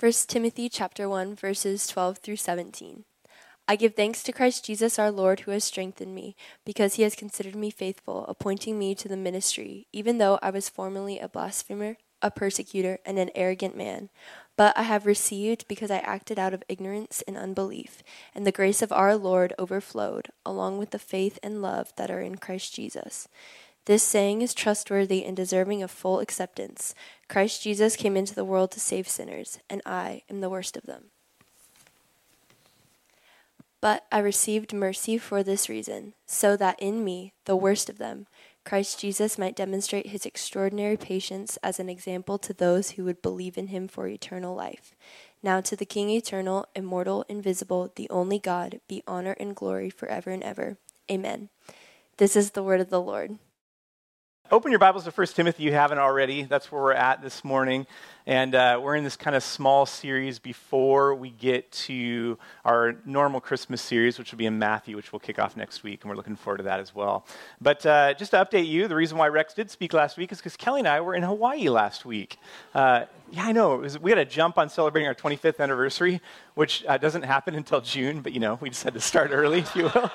1 Timothy chapter 1, verses 12 through 17. I give thanks to Christ Jesus our Lord, who has strengthened me, because he has considered me faithful, appointing me to the ministry, even though I was formerly a blasphemer, a persecutor, and an arrogant man. But I have received because I acted out of ignorance and unbelief, and the grace of our Lord overflowed, along with the faith and love that are in Christ Jesus. This saying is trustworthy and deserving of full acceptance. Christ Jesus came into the world to save sinners, and I am the worst of them. But I received mercy for this reason, so that in me, the worst of them, Christ Jesus might demonstrate his extraordinary patience as an example to those who would believe in him for eternal life. Now to the King eternal, immortal, invisible, the only God, be honor and glory forever and ever. Amen. This is the word of the Lord. Open your Bibles to 1 Timothy if you haven't already. That's where we're at this morning. And we're in this kind of small series before we get to our normal Christmas series, which will be in Matthew, which we'll kick off next week. And we're looking forward to that as well. But just to update you, the reason why Rex did speak last week is because Kelly and I were in Hawaii last week. Yeah, I know. We had a jump on celebrating our 25th anniversary, which doesn't happen until June. But, we just had to start early, if you will.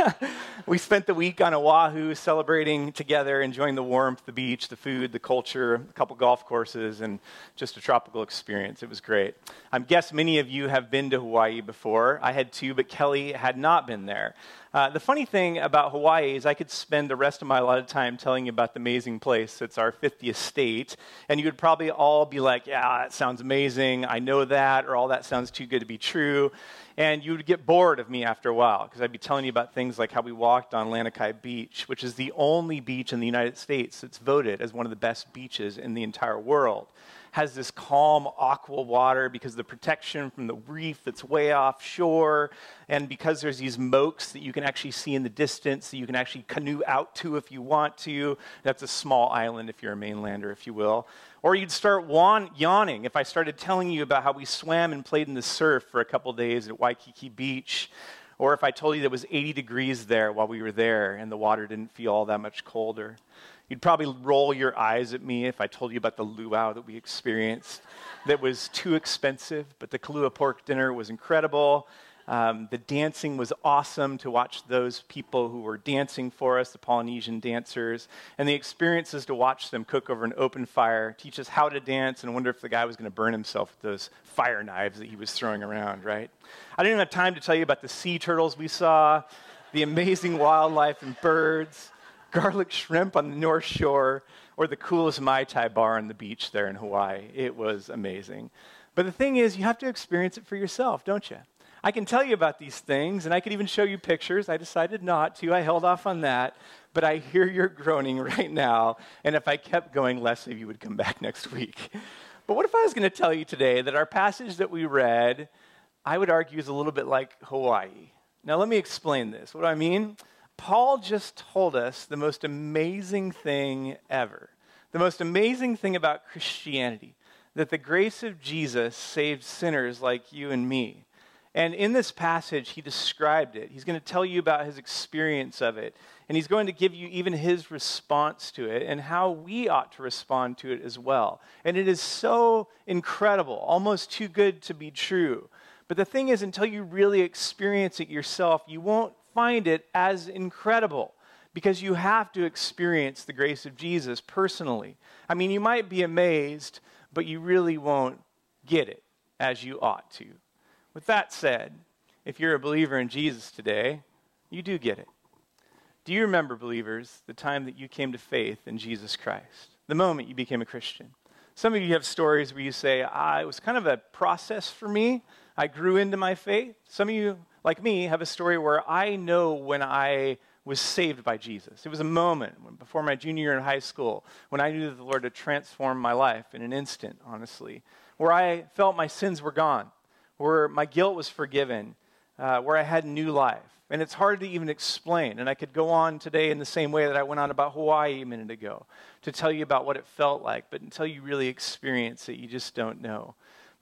We spent the week on Oahu celebrating together, enjoying the warmth, the beach, the food, the culture, a couple golf courses, and just a tropical experience. It was great. I guess many of you have been to Hawaii before. I had too, but Kelly had not been there. The funny thing about Hawaii is I could spend the rest of my allotted time telling you about the amazing place. It's our 50th state, and you would probably all be like, yeah, that sounds amazing, I know that, or all that sounds too good to be true. And you would get bored of me after a while, because I'd be telling you about things like how we walked on Lanikai Beach, which is the only beach in the United States that's voted as one of the best beaches in the entire world. Has this calm aqua water because of the protection from the reef that's way offshore, and because there's these moats that you can actually see in the distance that you can actually canoe out to if you want to. That's a small island if you're a mainlander, if you will. Or you'd start yawning if I started telling you about how we swam and played in the surf for a couple days at Waikiki Beach, or if I told you that it was 80 degrees there while we were there and the water didn't feel all that much colder. You'd probably roll your eyes at me if I told you about the luau that we experienced that was too expensive, but the Kahlua pork dinner was incredible. The dancing was awesome to watch those people who were dancing for us, the Polynesian dancers, and the experiences to watch them cook over an open fire, teach us how to dance, and wonder if the guy was going to burn himself with those fire knives that he was throwing around, right? I didn't even have time to tell you about the sea turtles we saw, the amazing wildlife and birds, garlic shrimp on the North Shore, or the coolest Mai Tai bar on the beach there in Hawaii. It was amazing. But the thing is, you have to experience it for yourself, don't you? I can tell you about these things, and I could even show you pictures. I decided not to. I held off on that. But I hear you're groaning right now, and if I kept going, less of you would come back next week. But what if I was going to tell you today that our passage that we read, I would argue, is a little bit like Hawaii? Now, let me explain this. What do I mean? Paul just told us the most amazing thing ever. The most amazing thing about Christianity, that the grace of Jesus saved sinners like you and me. And in this passage, he described it. He's going to tell you about his experience of it. And he's going to give you even his response to it and how we ought to respond to it as well. And it is so incredible, almost too good to be true. But the thing is, until you really experience it yourself, you won't find it as incredible, because you have to experience the grace of Jesus personally. I mean, you might be amazed, but you really won't get it as you ought to. With that said, if you're a believer in Jesus today, you do get it. Do you remember, believers, the time that you came to faith in Jesus Christ, the moment you became a Christian? Some of you have stories where you say, it was kind of a process for me. I grew into my faith. Some of you, like me, have a story where I know when I was saved by Jesus. It was a moment before my junior year in high school when I knew that the Lord had transformed my life in an instant, honestly, where I felt my sins were gone, where my guilt was forgiven, where I had new life. And it's hard to even explain. And I could go on today in the same way that I went on about Hawaii a minute ago to tell you about what it felt like. But until you really experience it, you just don't know.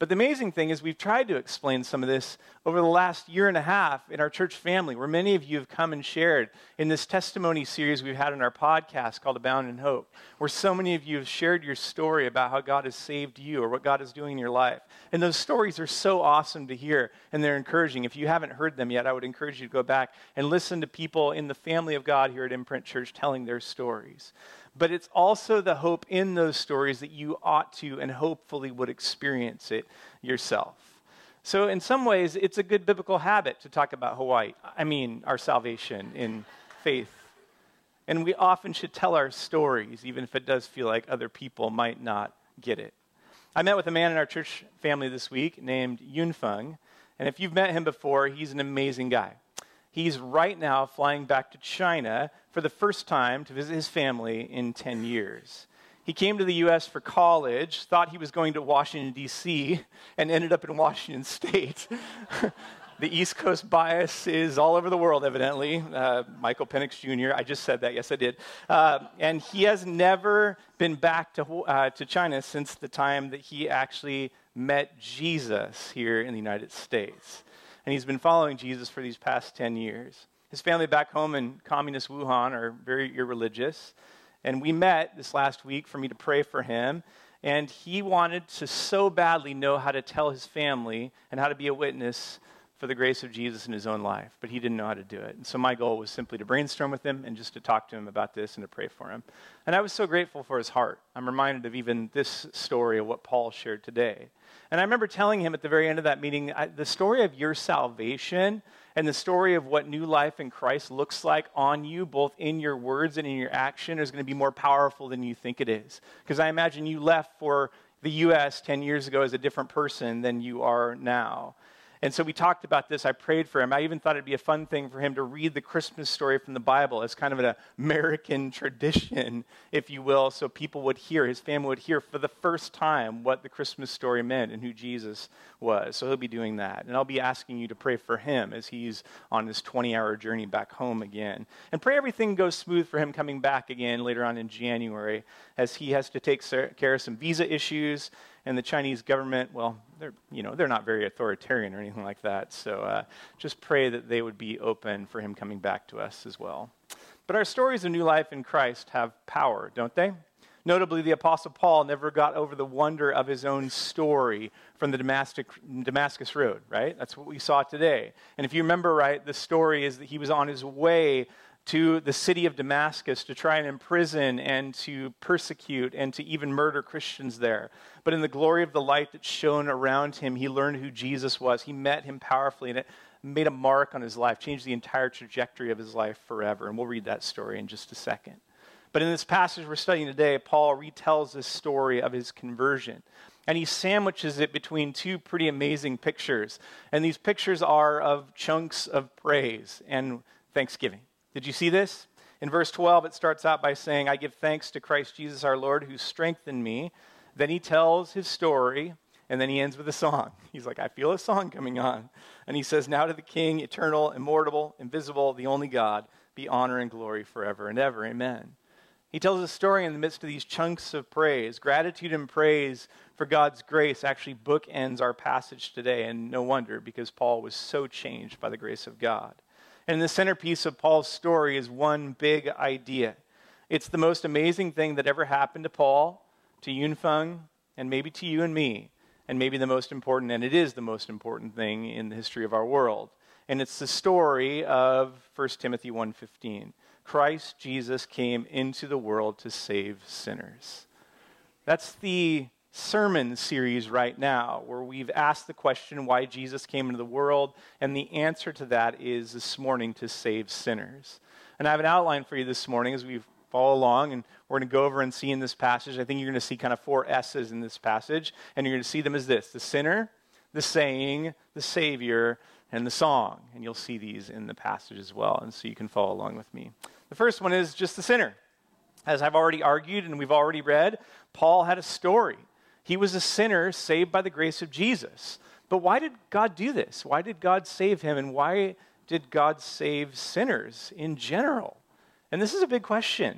But the amazing thing is we've tried to explain some of this over the last year and a half in our church family, where many of you have come and shared in this testimony series we've had in our podcast called Abound in Hope, where so many of you have shared your story about how God has saved you or what God is doing in your life. And those stories are so awesome to hear, and they're encouraging. If you haven't heard them yet, I would encourage you to go back and listen to people in the family of God here at Imprint Church telling their stories. But it's also the hope in those stories that you ought to and hopefully would experience it yourself. So in some ways, it's a good biblical habit to talk about our salvation in faith. And we often should tell our stories, even if it does feel like other people might not get it. I met with a man in our church family this week named Yun Feng. And if you've met him before, he's an amazing guy. He's right now flying back to China for the first time to visit his family in 10 years. He came to the U.S. for college, thought he was going to Washington, D.C., and ended up in Washington State. The East Coast bias is all over the world, evidently. Michael Penix Jr., I just said that. Yes, I did. And he has never been back to China since the time that he actually met Jesus here in the United States. And he's been following Jesus for these past 10 years. His family back home in communist Wuhan are very irreligious. And we met this last week for me to pray for him. And he wanted to so badly know how to tell his family and how to be a witness for the grace of Jesus in his own life. But he didn't know how to do it. And so my goal was simply to brainstorm with him and just to talk to him about this and to pray for him. And I was so grateful for his heart. I'm reminded of even this story of what Paul shared today. And I remember telling him at the very end of that meeting, the story of your salvation and the story of what new life in Christ looks like on you, both in your words and in your action, is going to be more powerful than you think it is. Because I imagine you left for the U.S. 10 years ago as a different person than you are now. And so we talked about this. I prayed for him. I even thought it'd be a fun thing for him to read the Christmas story from the Bible as kind of an American tradition, if you will, so people would hear, his family would hear for the first time what the Christmas story meant and who Jesus was. So he'll be doing that. And I'll be asking you to pray for him as he's on this 20-hour journey back home again. And pray everything goes smooth for him coming back again later on in January as he has to take care of some visa issues. And the Chinese government, well, they're not very authoritarian or anything like that. So just pray that they would be open for him coming back to us as well. But our stories of new life in Christ have power, don't they? Notably, the Apostle Paul never got over the wonder of his own story from the Damascus Road, right? That's what we saw today. And if you remember right, the story is that he was on his way to the city of Damascus to try and imprison and to persecute and to even murder Christians there. But in the glory of the light that shone around him, he learned who Jesus was. He met him powerfully, and it made a mark on his life, changed the entire trajectory of his life forever. And we'll read that story in just a second. But in this passage we're studying today, Paul retells this story of his conversion. And he sandwiches it between two pretty amazing pictures. And these pictures are of chunks of praise and thanksgiving. Did you see this? In verse 12, it starts out by saying, I give thanks to Christ Jesus our Lord who strengthened me. Then he tells his story, and then he ends with a song. He's like, I feel a song coming on. And he says, now to the King, eternal, immortal, invisible, the only God, be honor and glory forever and ever. Amen. He tells a story in the midst of these chunks of praise. Gratitude and praise for God's grace actually bookends our passage today, and no wonder, because Paul was so changed by the grace of God. And the centerpiece of Paul's story is one big idea. It's the most amazing thing that ever happened to Paul, to Yun Feng, and maybe to you and me, and maybe the most important, and it is the most important thing in the history of our world. And it's the story of 1 Timothy 1:15. Christ Jesus came into the world to save sinners. That's the sermon series right now, where we've asked the question why Jesus came into the world, and the answer to that is this morning to save sinners. And I have an outline for you this morning as we follow along, and we're going to go over and see in this passage. I think you're going to see kind of 4 S's in this passage, and you're going to see them as this: the sinner, the saying, the Savior, and the song. And you'll see these in the passage as well, and so you can follow along with me. The first one is just the sinner. As I've already argued and we've already read, Paul had a story. He was a sinner saved by the grace of Jesus. But why did God do this? Why did God save him? And why did God save sinners in general? And this is a big question.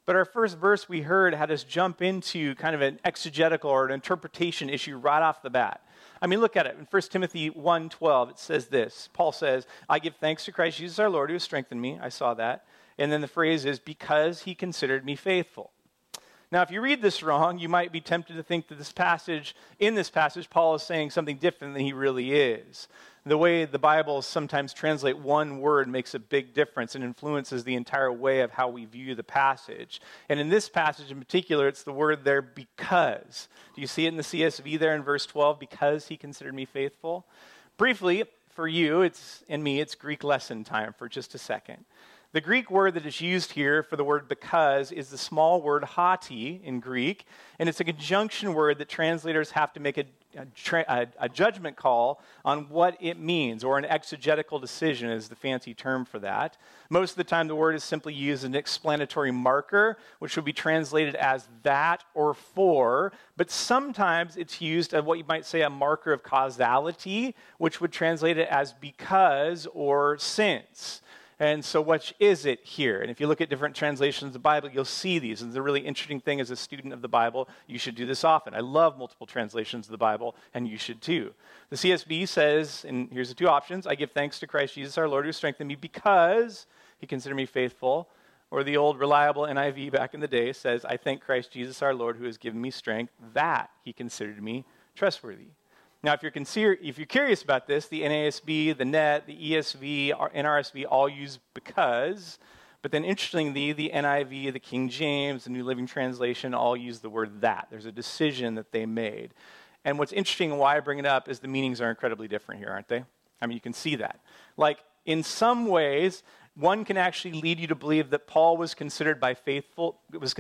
But our first verse we heard had us jump into kind of an exegetical or an interpretation issue right off the bat. I mean, look at it. In 1 Timothy 1:12, it says this. Paul says, I give thanks to Christ Jesus our Lord who has strengthened me. I saw that. And then the phrase is, because he considered me faithful. Now, if you read this wrong, you might be tempted to think that in this passage, Paul is saying something different than he really is. The way the Bible sometimes translate one word makes a big difference and influences the entire way of how we view the passage. And in this passage in particular, it's the word there, because. Do you see it in the CSV there in verse 12? Because he considered me faithful. Briefly, for you and me, it's Greek lesson time for just a second. The Greek word that is used here for the word because is the small word hati in Greek, and it's a conjunction word that translators have to make a judgment call on what it means, or an exegetical decision is the fancy term for that. Most of the time the word is simply used as an explanatory marker, which would be translated as that or for, but sometimes it's used as what you might say a marker of causality, which would translate it as because or since. And so which is it here? And if you look at different translations of the Bible, you'll see these. And the really interesting thing as a student of the Bible, you should do this often. I love multiple translations of the Bible, and you should too. The CSB says, and here's the two options, I give thanks to Christ Jesus our Lord who strengthened me because he considered me faithful. Or the old reliable NIV back in the day says, I thank Christ Jesus our Lord who has given me strength that he considered me trustworthy. Now, if you're curious about this, the NASB, the NET, the ESV, NRSV all use because, but then interestingly, the NIV, the King James, the New Living Translation all use the word that. There's a decision that they made. And what's interesting and why I bring it up is the meanings are incredibly different here, aren't they? I mean, you can see that. Like, in some ways, one can actually lead you to believe that Paul was considered faithful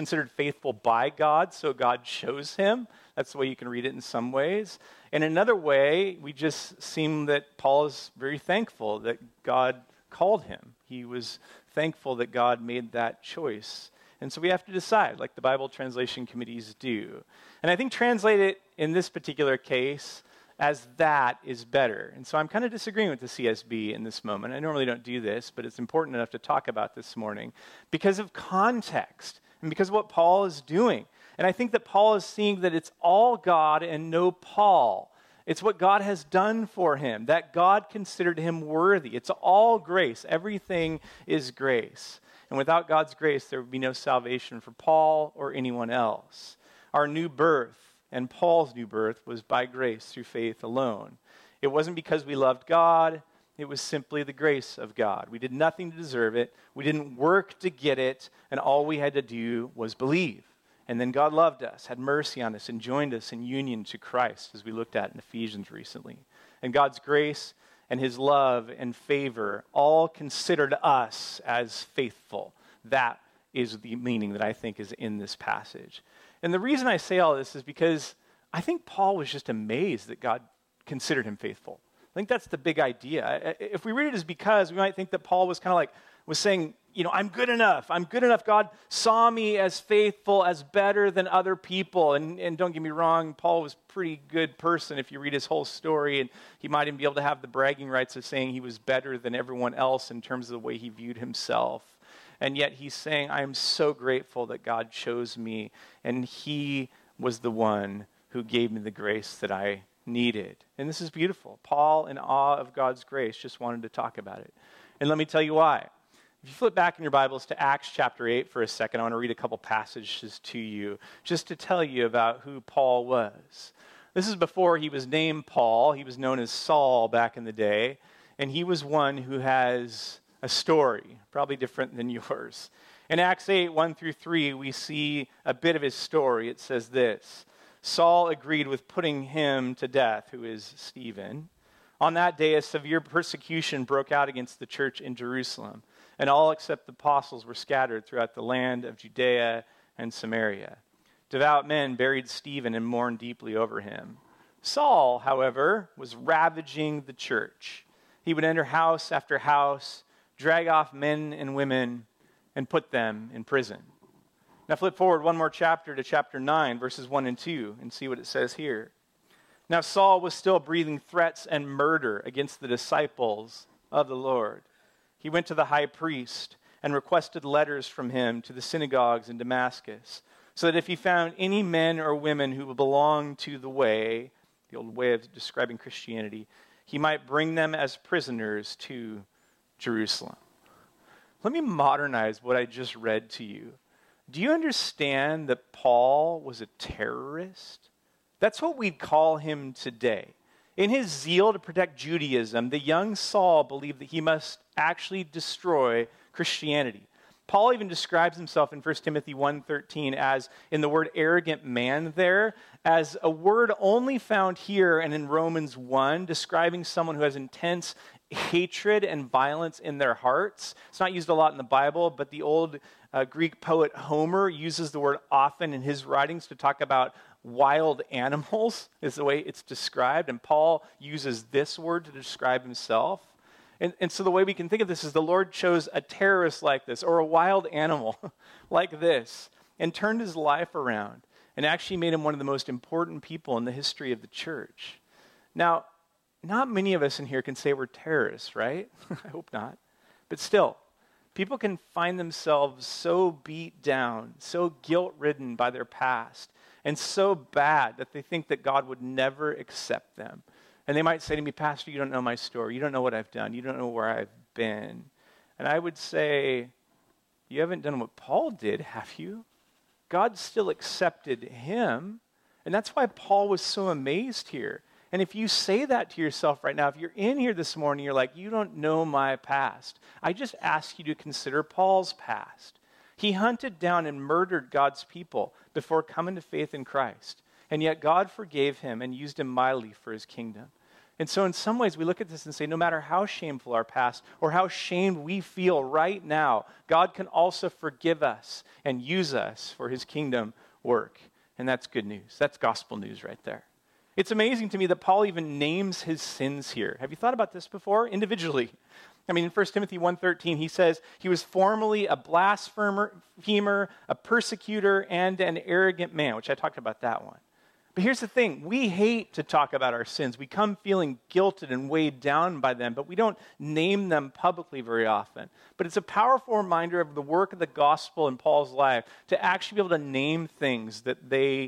by God, so God chose him. That's the way you can read it in some ways. In another way, we just seem that Paul is very thankful that God called him. He was thankful that God made that choice. And so we have to decide, like the Bible translation committees do. And I think translate it in this particular case as that is better. And so I'm kind of disagreeing with the CSB in this moment. I normally don't do this, but it's important enough to talk about this morning because of context and because of what Paul is doing. And I think that Paul is seeing that it's all God and no Paul. It's what God has done for him, that God considered him worthy. It's all grace. Everything is grace. And without God's grace, there would be no salvation for Paul or anyone else. Our new birth and Paul's new birth was by grace through faith alone. It wasn't because we loved God. It was simply the grace of God. We did nothing to deserve it. We didn't work to get it. And all we had to do was believe. And then God loved us, had mercy on us, and joined us in union to Christ, as we looked at in Ephesians recently. And God's grace and his love and favor all considered us as faithful. That is the meaning that I think is in this passage. And the reason I say all this is because I think Paul was just amazed that God considered him faithful. I think that's the big idea. If we read it as because, we might think that Paul was kind of like, was saying, I'm good enough. I'm good enough. God saw me as faithful, as better than other people. And don't get me wrong, Paul was a pretty good person if you read his whole story. And he might even be able to have the bragging rights of saying he was better than everyone else in terms of the way he viewed himself. And yet he's saying, I am so grateful that God chose me. And he was the one who gave me the grace that I needed. And this is beautiful. Paul, in awe of God's grace, just wanted to talk about it. And let me tell you why. If you flip back in your Bibles to Acts chapter 8 for a second, I want to read a couple passages to you just to tell you about who Paul was. This is before he was named Paul. He was known as Saul back in the day. And he was one who has a story, probably different than yours. In Acts 8, 1-3, we see a bit of his story. It says this: Saul agreed with putting him to death, who is Stephen. On that day, a severe persecution broke out against the church in Jerusalem, and all except the apostles were scattered throughout the land of Judea and Samaria. Devout men buried Stephen and mourned deeply over him. Saul, however, was ravaging the church. He would enter house after house, drag off men and women, and put them in prison. Now flip forward one more chapter to chapter 9, verses 1 and 2, and see what it says here. Now Saul was still breathing threats and murder against the disciples of the Lord. He went to the high priest and requested letters from him to the synagogues in Damascus, so that if he found any men or women who belonged to the way, the old way of describing Christianity, he might bring them as prisoners to Jerusalem. Let me modernize what I just read to you. Do you understand that Paul was a terrorist? That's what we'd call him today. In his zeal to protect Judaism, the young Saul believed that he must actually destroy Christianity. Paul even describes himself in 1 Timothy 1:13 as, in the word arrogant man there, as a word only found here and in Romans 1, describing someone who has intense hatred and violence in their hearts. It's not used a lot in the Bible, but the old Greek poet Homer uses the word often in his writings to talk about wild animals, is the way it's described. And Paul uses this word to describe himself. And so the way we can think of this is the Lord chose a terrorist like this, or a wild animal like this, and turned his life around and actually made him one of the most important people in the history of the church. Now, not many of us in here can say we're terrorists, right? I hope not. But still, people can find themselves so beat down, so guilt-ridden by their past, and so bad that they think that God would never accept them. And they might say to me, Pastor, you don't know my story. You don't know what I've done. You don't know where I've been. And I would say, you haven't done what Paul did, have you? God still accepted him. And that's why Paul was so amazed here. And if you say that to yourself right now, if you're in here this morning, you're like, you don't know my past. I just ask you to consider Paul's past. He hunted down and murdered God's people before coming to faith in Christ. And yet God forgave him and used him mightily for his kingdom. And so in some ways we look at this and say, no matter how shameful our past or how shamed we feel right now, God can also forgive us and use us for his kingdom work. And that's good news. That's gospel news right there. It's amazing to me that Paul even names his sins here. Have you thought about this before? Individually. I mean, in 1 Timothy 1:13, he says he was formerly a blasphemer, a persecutor, and an arrogant man, which I talked about that one. But here's the thing. We hate to talk about our sins. We come feeling guilted and weighed down by them, but we don't name them publicly very often. But it's a powerful reminder of the work of the gospel in Paul's life to actually be able to name things that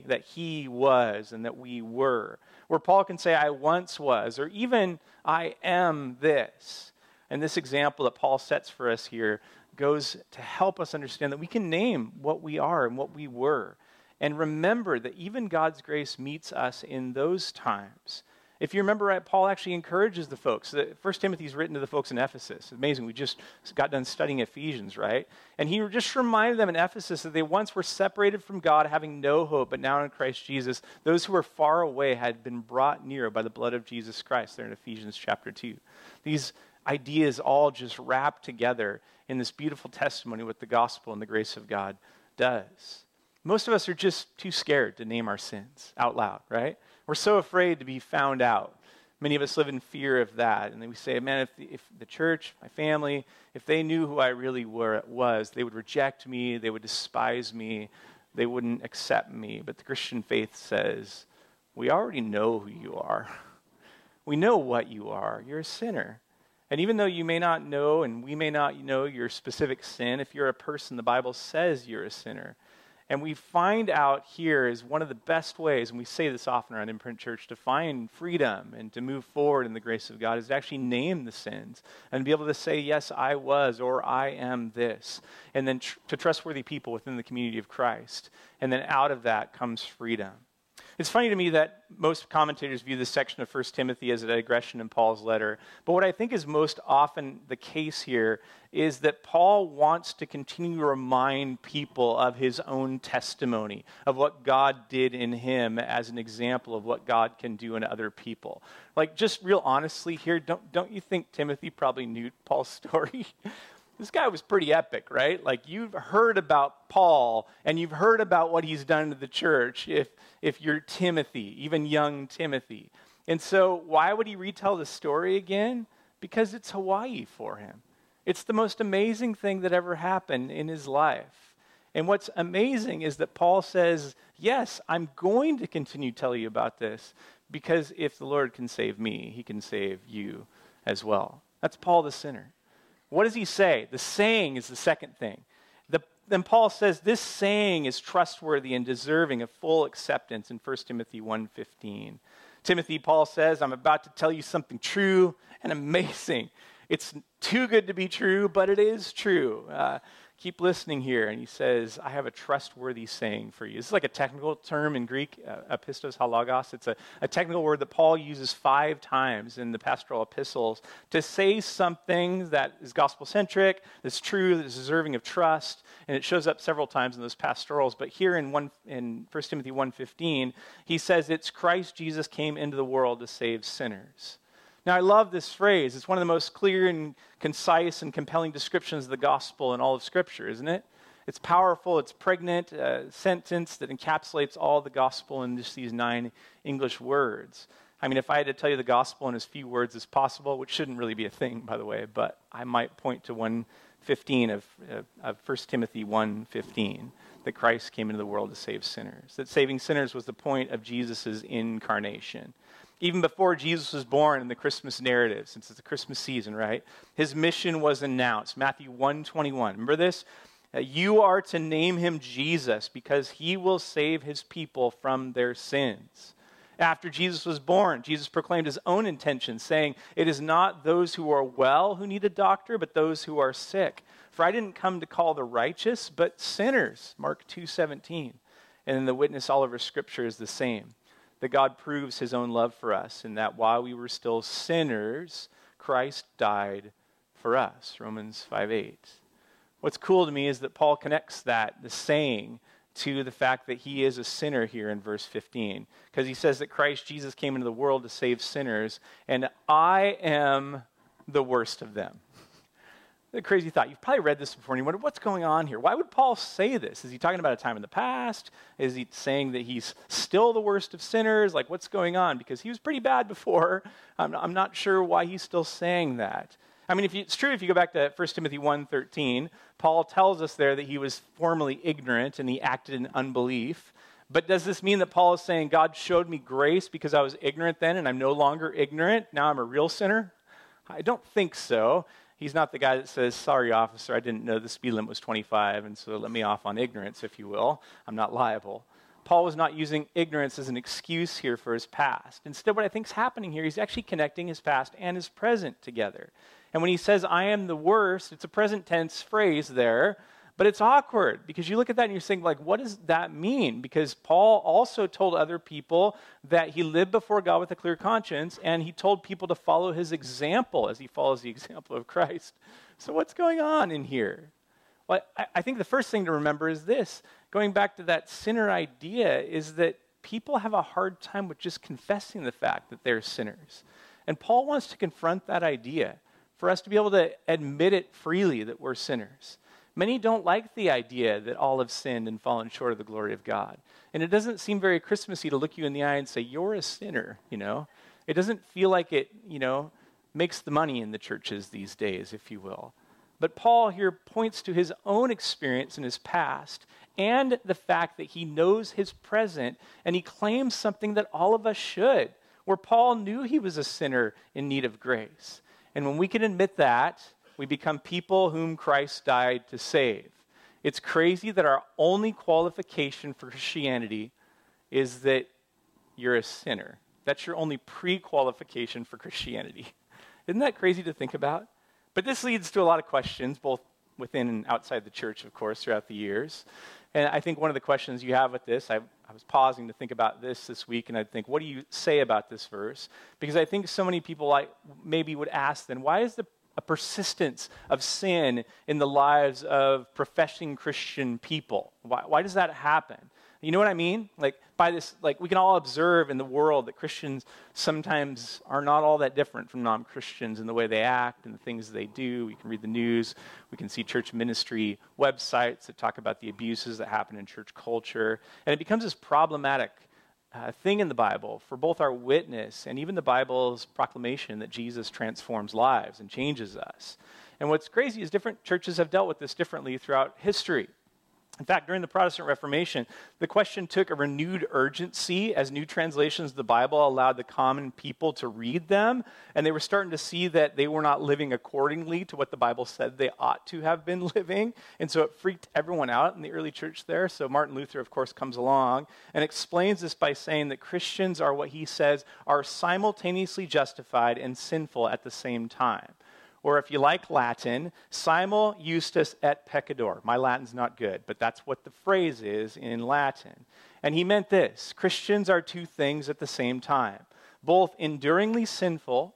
he was and that we were. Where Paul can say, I once was, or even I am this. And this example that Paul sets for us here goes to help us understand that we can name what we are and what we were. And remember that even God's grace meets us in those times. If you remember right, Paul actually encourages the folks. 1 Timothy is written to the folks in Ephesus. It's amazing. We just got done studying Ephesians, right? And he just reminded them in Ephesus that they once were separated from God, having no hope, but now in Christ Jesus, those who were far away had been brought near by the blood of Jesus Christ. There in Ephesians chapter 2. These ideas all just wrapped together in this beautiful testimony what the gospel and the grace of God does. Most of us are just too scared to name our sins out loud, right? We're so afraid to be found out. Many of us live in fear of that. And then we say, man, if the church, my family, if they knew who I really was, they would reject me, they would despise me, they wouldn't accept me. But the Christian faith says, we already know who you are. We know what you are. You're a sinner. And even though you may not know, and we may not know your specific sin, if you're a person, the Bible says you're a sinner. And we find out here is one of the best ways, and we say this often around Imprint Church, to find freedom and to move forward in the grace of God is to actually name the sins and be able to say, yes, I was, or I am this. And then to trustworthy people within the community of Christ. And then out of that comes freedom. It's funny to me that most commentators view this section of 1 Timothy as a digression in Paul's letter. But what I think is most often the case here is that Paul wants to continue to remind people of his own testimony, of what God did in him as an example of what God can do in other people. Like, just real honestly here, don't you think Timothy probably knew Paul's story? This guy was pretty epic, right? Like, you've heard about Paul, and you've heard about what he's done to the church if you're Timothy, even young Timothy. And so why would he retell the story again? Because it's Hawaii for him. It's the most amazing thing that ever happened in his life. And what's amazing is that Paul says, yes, I'm going to continue to tell you about this, because if the Lord can save me, he can save you as well. That's Paul the sinner. What does he say? The saying is the second thing. Then Paul says this saying is trustworthy and deserving of full acceptance in 1 Timothy 1:15. Timothy, Paul says, I'm about to tell you something true and amazing. It's too good to be true, but it is true. Keep listening here. And he says, I have a trustworthy saying for you. This is like a technical term in Greek, apistos halagos. It's a technical word that Paul uses 5 times in the pastoral epistles to say something that is gospel-centric, that's true, that's deserving of trust. And it shows up several times in those pastorals. But here in 1 Timothy 1:15, he says it's Christ Jesus came into the world to save sinners. Now, I love this phrase. It's one of the most clear and concise and compelling descriptions of the gospel in all of Scripture, isn't it? It's powerful, it's pregnant, a sentence that encapsulates all the gospel in just these 9 English words. I mean, if I had to tell you the gospel in as few words as possible, which shouldn't really be a thing, by the way, but I might point to 1:15 of 1 Timothy 1:15, that Christ came into the world to save sinners. That saving sinners was the point of Jesus' incarnation. Even before Jesus was born in the Christmas narrative, since it's the Christmas season, right? His mission was announced. Matthew 1:21. Remember this? You are to name him Jesus because he will save his people from their sins. After Jesus was born, Jesus proclaimed his own intention, saying, it is not those who are well who need a doctor, but those who are sick. For I didn't come to call the righteous, but sinners. Mark 2:17. And then the witness all over Scripture is the same. That God proves his own love for us, and that while we were still sinners, Christ died for us. Romans 5:8. What's cool to me is that Paul connects the saying, to the fact that he is a sinner here in verse 15. Because he says that Christ Jesus came into the world to save sinners, and I am the worst of them. The crazy thought. You've probably read this before and you wonder, what's going on here? Why would Paul say this? Is he talking about a time in the past? Is he saying that he's still the worst of sinners? Like, what's going on? Because he was pretty bad before. I'm not sure why he's still saying that. I mean, it's true if you go back to 1 Timothy 1:13, Paul tells us there that he was formerly ignorant and he acted in unbelief. But does this mean that Paul is saying, God showed me grace because I was ignorant then and I'm no longer ignorant? Now I'm a real sinner? I don't think so. He's not the guy that says, sorry, officer, I didn't know the speed limit was 25, and so let me off on ignorance, if you will. I'm not liable. Paul was not using ignorance as an excuse here for his past. Instead, what I think is happening here, he's actually connecting his past and his present together. And when he says, I am the worst, it's a present tense phrase there, but it's awkward because you look at that and you're saying, like, what does that mean? Because Paul also told other people that he lived before God with a clear conscience, and he told people to follow his example as he follows the example of Christ. So what's going on in here? Well, I think the first thing to remember is this. Going back to that sinner idea is that people have a hard time with just confessing the fact that they're sinners. And Paul wants to confront that idea for us to be able to admit it freely that we're sinners. Many don't like the idea that all have sinned and fallen short of the glory of God. And it doesn't seem very Christmassy to look you in the eye and say, you're a sinner, you know. It doesn't feel like it, makes the money in the churches these days, if you will. But Paul here points to his own experience in his past and the fact that he knows his present, and he claims something that all of us should, where Paul knew he was a sinner in need of grace. And when we can admit that, we become people whom Christ died to save. It's crazy that our only qualification for Christianity is that you're a sinner. That's your only pre-qualification for Christianity. Isn't that crazy to think about? But this leads to a lot of questions, both within and outside the church, of course, throughout the years. And I think one of the questions you have with this, I was pausing to think about this week, and I think, what do you say about this verse? Because I think so many people maybe would ask then, why is a persistence of sin in the lives of professing Christian people? Why does that happen? You know what I mean? We can all observe in the world that Christians sometimes are not all that different from non-Christians in the way they act and the things they do. We can read the news. We can see church ministry websites that talk about the abuses that happen in church culture. And it becomes this problematic thing in the Bible for both our witness and even the Bible's proclamation that Jesus transforms lives and changes us. And what's crazy is different churches have dealt with this differently throughout history. In fact, during the Protestant Reformation, the question took a renewed urgency as new translations of the Bible allowed the common people to read them, and they were starting to see that they were not living accordingly to what the Bible said they ought to have been living, and so it freaked everyone out in the early church there. So Martin Luther, of course, comes along and explains this by saying that Christians are what he says are simultaneously justified and sinful at the same time. Or if you like Latin, simul justus et peccator. My Latin's not good, but that's what the phrase is in Latin. And he meant this: Christians are two things at the same time, both enduringly sinful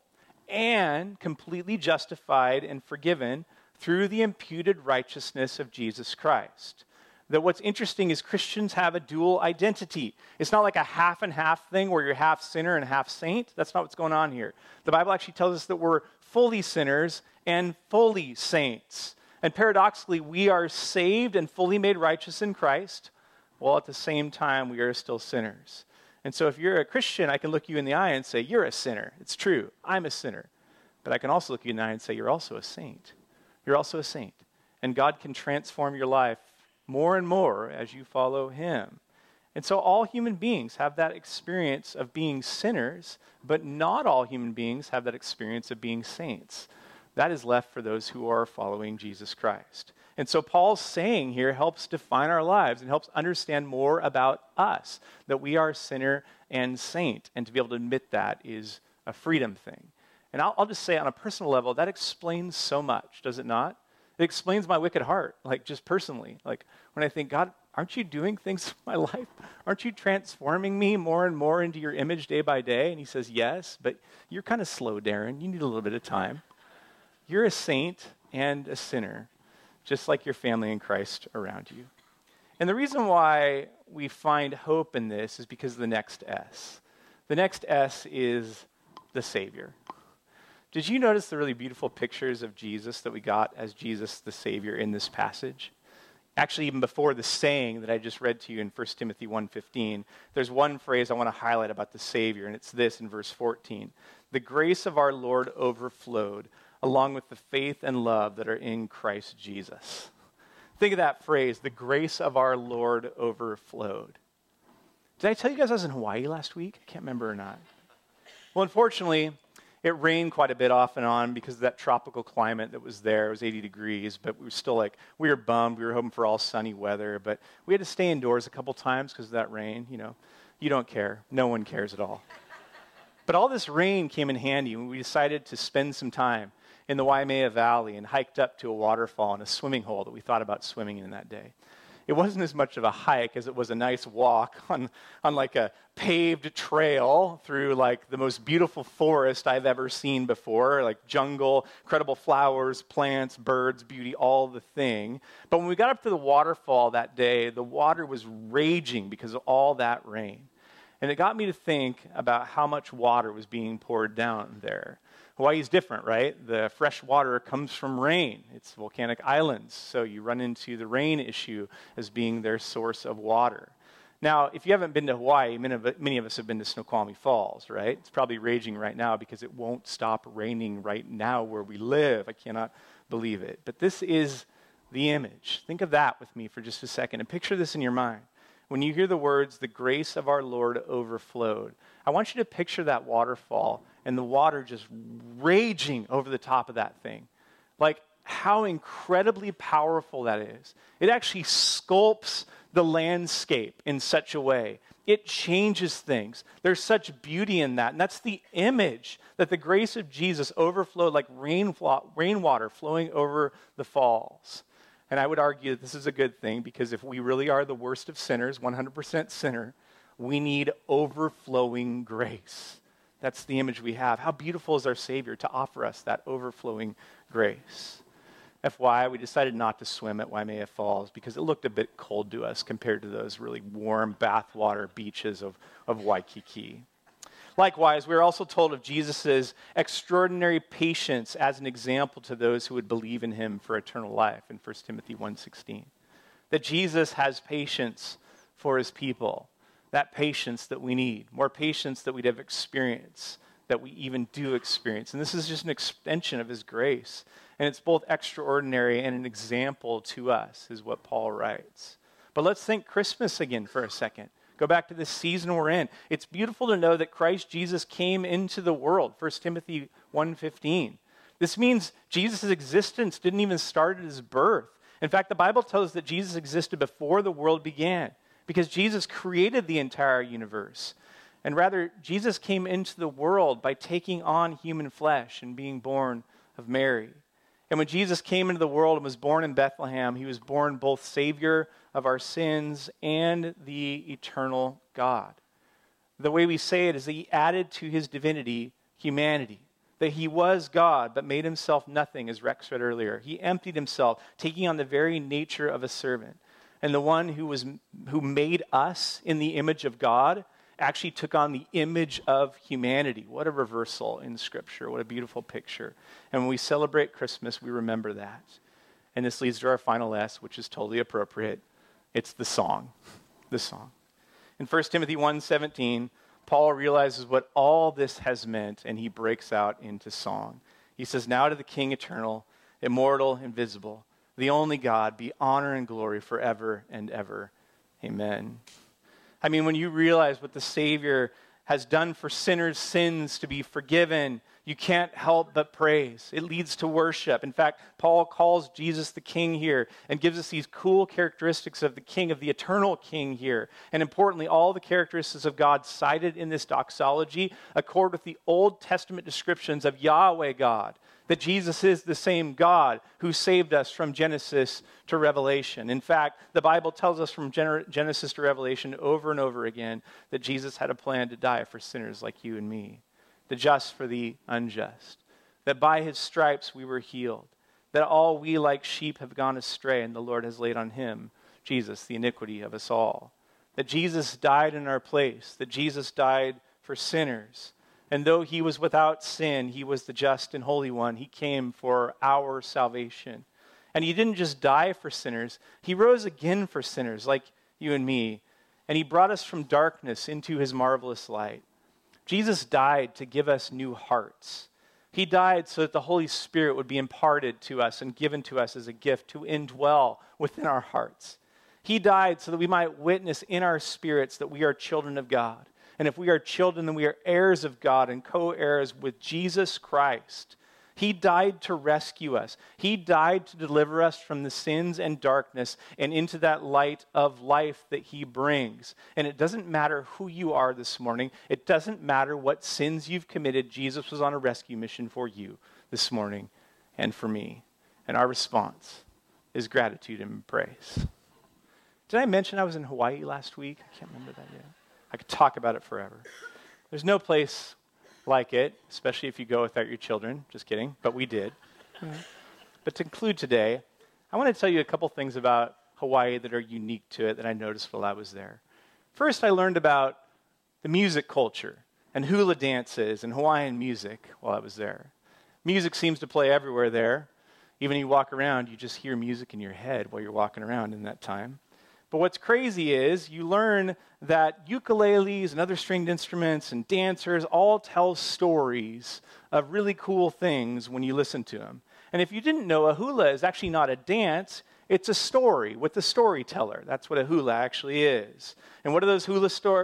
and completely justified and forgiven through the imputed righteousness of Jesus Christ. That what's interesting is Christians have a dual identity. It's not like a half and half thing where you're half sinner and half saint. That's not what's going on here. The Bible actually tells us that we're fully sinners and fully saints. And paradoxically, we are saved and fully made righteous in Christ, while at the same time we are still sinners. And so if you're a Christian, I can look you in the eye and say, you're a sinner. It's true, I'm a sinner. But I can also look you in the eye and say, you're also a saint. You're also a saint. And God can transform your life more and more as you follow him. And so all human beings have that experience of being sinners, but not all human beings have that experience of being saints. That is left for those who are following Jesus Christ. And so Paul's saying here helps define our lives and helps understand more about us, that we are sinner and saint. And to be able to admit that is a freedom thing. And I'll just say on a personal level, that explains so much, does it not? It explains my wicked heart, like just personally. Like when I think, God, aren't you doing things in my life? Aren't you transforming me more and more into your image day by day? And he says, yes, but you're kind of slow, Darren. You need a little bit of time. You're a saint and a sinner, just like your family in Christ around you. And the reason why we find hope in this is because of the next S. The next S is the Savior. Did you notice the really beautiful pictures of Jesus that we got as Jesus the Savior in this passage? Actually, even before the saying that I just read to you in 1 Timothy 1:15, there's one phrase I want to highlight about the Savior, and it's this in verse 14. The grace of our Lord overflowed, along with the faith and love that are in Christ Jesus. Think of that phrase, the grace of our Lord overflowed. Did I tell you guys I was in Hawaii last week? I can't remember or not. Well, unfortunately, it rained quite a bit off and on because of that tropical climate that was there. It was 80 degrees, but we were still we were bummed. We were hoping for all sunny weather, but we had to stay indoors a couple times because of that rain. You know, you don't care. No one cares at all. But all this rain came in handy when we decided to spend some time in the Waimea Valley and hiked up to a waterfall and a swimming hole that we thought about swimming in that day. It wasn't as much of a hike as it was a nice walk on like a paved trail through like the most beautiful forest I've ever seen before, like jungle, incredible flowers, plants, birds, beauty, all the thing. But when we got up to the waterfall that day, the water was raging because of all that rain. And it got me to think about how much water was being poured down there. Hawaii's different, right? The fresh water comes from rain. It's volcanic islands, so you run into the rain issue as being their source of water. Now, if you haven't been to Hawaii, many of us have been to Snoqualmie Falls, right? It's probably raging right now because it won't stop raining right now where we live. I cannot believe it. But this is the image. Think of that with me for just a second and picture this in your mind. When you hear the words, the grace of our Lord overflowed, I want you to picture that waterfall and the water just raging over the top of that thing. Like how incredibly powerful that is. It actually sculpts the landscape in such a way. It changes things. There's such beauty in that. And that's the image that the grace of Jesus overflowed like rainwater flowing over the falls. And I would argue that this is a good thing because if we really are the worst of sinners, 100% sinner, we need overflowing grace. That's the image we have. How beautiful is our Savior to offer us that overflowing grace. FYI, we decided not to swim at Waimea Falls because it looked a bit cold to us compared to those really warm bathwater beaches of Waikiki. Likewise, we are also told of Jesus' extraordinary patience as an example to those who would believe in him for eternal life in 1 Timothy 1:16. That Jesus has patience for his people, that patience that we need, more patience that we'd have experienced, that we even do experience. And this is just an extension of his grace. And it's both extraordinary and an example to us, is what Paul writes. But let's think Christmas again for a second. Go back to this season we're in. It's beautiful to know that Christ Jesus came into the world, 1 Timothy 1:15. This means Jesus' existence didn't even start at his birth. In fact, the Bible tells us that Jesus existed before the world began because Jesus created the entire universe. And rather, Jesus came into the world by taking on human flesh and being born of Mary. And when Jesus came into the world and was born in Bethlehem, he was born both Savior of our sins and the eternal God. The way we say it is that he added to his divinity humanity. That he was God, but made himself nothing, as Rex read earlier. He emptied himself, taking on the very nature of a servant. And the one who made us in the image of God actually took on the image of humanity. What a reversal in Scripture. What a beautiful picture. And when we celebrate Christmas, we remember that. And this leads to our final S, which is totally appropriate. It's the song. The song. In 1 Timothy 1:17, Paul realizes what all this has meant, and he breaks out into song. He says, "Now to the King eternal, immortal, invisible, the only God, be honor and glory forever and ever. Amen." I mean, when you realize what the Savior has done for sinners' sins to be forgiven, you can't help but praise. It leads to worship. In fact, Paul calls Jesus the King here and gives us these cool characteristics of the King, of the eternal King here. And importantly, all the characteristics of God cited in this doxology accord with the Old Testament descriptions of Yahweh God, that Jesus is the same God who saved us from Genesis to Revelation. In fact, the Bible tells us from Genesis to Revelation over and over again that Jesus had a plan to die for sinners like you and me, the just for the unjust, that by his stripes we were healed, that all we like sheep have gone astray, and the Lord has laid on him, Jesus, the iniquity of us all, that Jesus died in our place, that Jesus died for sinners. And though he was without sin, he was the just and holy one. He came for our salvation. And he didn't just die for sinners. He rose again for sinners like you and me. And he brought us from darkness into his marvelous light. Jesus died to give us new hearts. He died so that the Holy Spirit would be imparted to us and given to us as a gift to indwell within our hearts. He died so that we might witness in our spirits that we are children of God. And if we are children, then we are heirs of God and co-heirs with Jesus Christ. He died to rescue us. He died to deliver us from the sins and darkness and into that light of life that he brings. And it doesn't matter who you are this morning. It doesn't matter what sins you've committed. Jesus was on a rescue mission for you this morning and for me. And our response is gratitude and praise. Did I mention I was in Hawaii last week? I can't remember that yet. I could talk about it forever. There's no place like it, especially if you go without your children. Just kidding, but we did. But to conclude today, I want to tell you a couple things about Hawaii that are unique to it that I noticed while I was there. First, I learned about the music culture and hula dances and Hawaiian music while I was there. Music seems to play everywhere there. Even when you walk around, you just hear music in your head while you're walking around in that time. But what's crazy is you learn that ukuleles and other stringed instruments and dancers all tell stories of really cool things when you listen to them. And if you didn't know, a hula is actually not a dance, it's a story with the storyteller. That's what a hula actually is. And what do those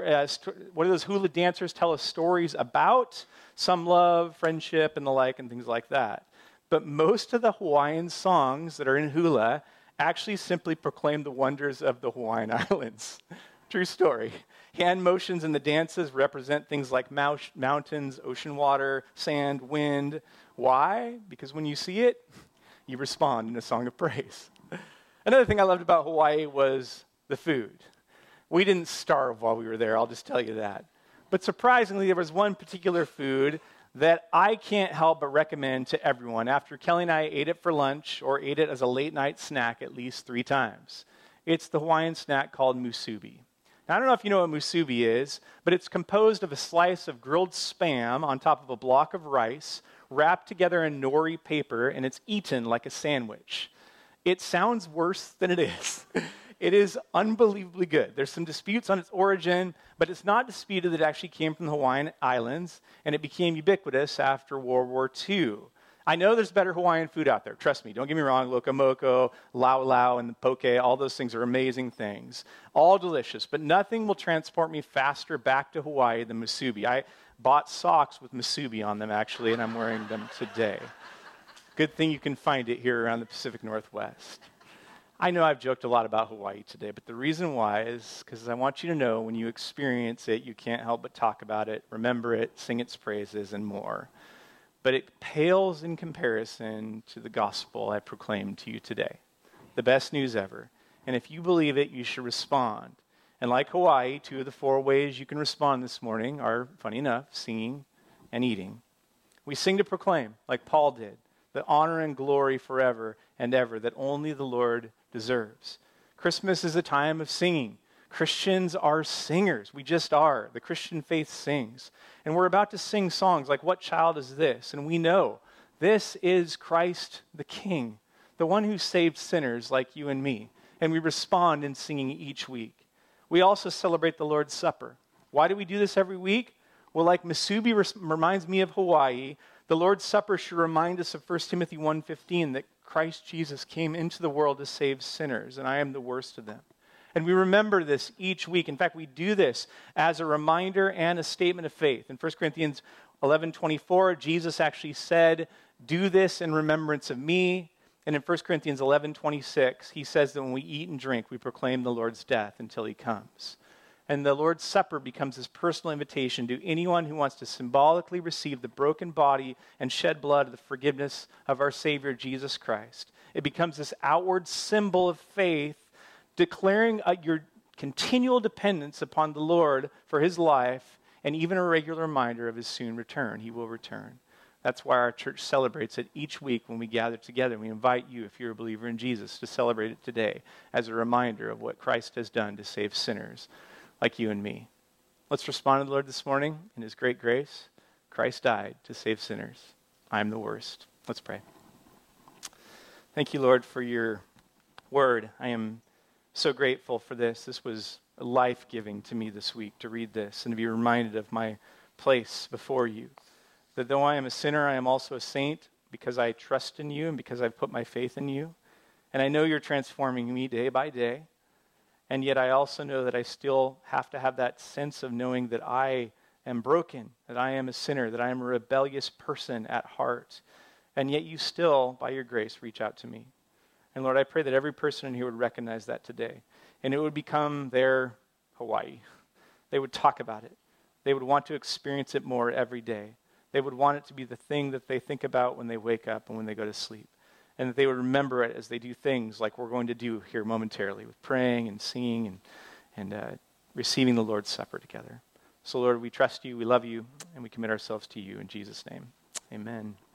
hula dancers tell us stories about? Some love, friendship, and the like, and things like that. But most of the Hawaiian songs that are in hula actually simply proclaim the wonders of the Hawaiian Islands. True story. Hand motions in the dances represent things like mountains, ocean water, sand, wind. Why? Because when you see it, you respond in a song of praise. Another thing I loved about Hawaii was the food. We didn't starve while we were there, I'll just tell you that. But surprisingly, there was one particular food that I can't help but recommend to everyone after Kelly and I ate it for lunch or ate it as a late night snack at least 3 times. It's the Hawaiian snack called musubi. Now, I don't know if you know what musubi is, but it's composed of a slice of grilled Spam on top of a block of rice wrapped together in nori paper, and it's eaten like a sandwich. It sounds worse than it is. It is unbelievably good. There's some disputes on its origin, but it's not disputed that it actually came from the Hawaiian Islands, and it became ubiquitous after World War II. I know there's better Hawaiian food out there. Trust me. Don't get me wrong. Locomoco, Lau Lau, and the poke, all those things are amazing things. All delicious. But nothing will transport me faster back to Hawaii than musubi. I bought socks with musubi on them, actually, and I'm wearing them today. Good thing you can find it here around the Pacific Northwest. I know I've joked a lot about Hawaii today, but the reason why is because I want you to know when you experience it, you can't help but talk about it, remember it, sing its praises, and more. But it pales in comparison to the gospel I proclaim to you today. The best news ever. And if you believe it, you should respond. And like Hawaii, 2 of the 4 ways you can respond this morning are, funny enough, singing and eating. We sing to proclaim, like Paul did, the honor and glory forever and ever that only the Lord deserves. Christmas is a time of singing. Christians are singers. We just are. The Christian faith sings. And we're about to sing songs like What Child Is This? And we know this is Christ the King, the one who saved sinners like you and me. And we respond in singing each week. We also celebrate the Lord's Supper. Why do we do this every week? Well, like Musubi reminds me of Hawaii, the Lord's Supper should remind us of 1 Timothy 1:15 that Christ Jesus came into the world to save sinners, and I am the worst of them. And we remember this each week. In fact, we do this as a reminder and a statement of faith. In 1 Corinthians 11:24, Jesus actually said, "Do this in remembrance of me." And in 1 Corinthians 11:26, he says that when we eat and drink, we proclaim the Lord's death until he comes. And the Lord's Supper becomes his personal invitation to anyone who wants to symbolically receive the broken body and shed blood of the forgiveness of our Savior, Jesus Christ. It becomes this outward symbol of faith, declaring your continual dependence upon the Lord for his life, and even a regular reminder of his soon return. He will return. That's why our church celebrates it each week when we gather together. We invite you, if you're a believer in Jesus, to celebrate it today as a reminder of what Christ has done to save sinners like you and me. Let's respond to the Lord this morning in his great grace. Christ died to save sinners. I'm the worst. Let's pray. Thank you, Lord, for your word. I am so grateful for this. This was life-giving to me this week to read this and to be reminded of my place before you. That though I am a sinner, I am also a saint because I trust in you and because I've put my faith in you. And I know you're transforming me day by day. And yet I also know that I still have to have that sense of knowing that I am broken, that I am a sinner, that I am a rebellious person at heart. And yet you still, by your grace, reach out to me. And Lord, I pray that every person in here would recognize that today. And it would become their Hawaii. They would talk about it. They would want to experience it more every day. They would want it to be the thing that they think about when they wake up and when they go to sleep. And that they would remember it as they do things like we're going to do here momentarily with praying and singing and receiving the Lord's Supper together. So Lord, we trust you, we love you, and we commit ourselves to you in Jesus' name. Amen.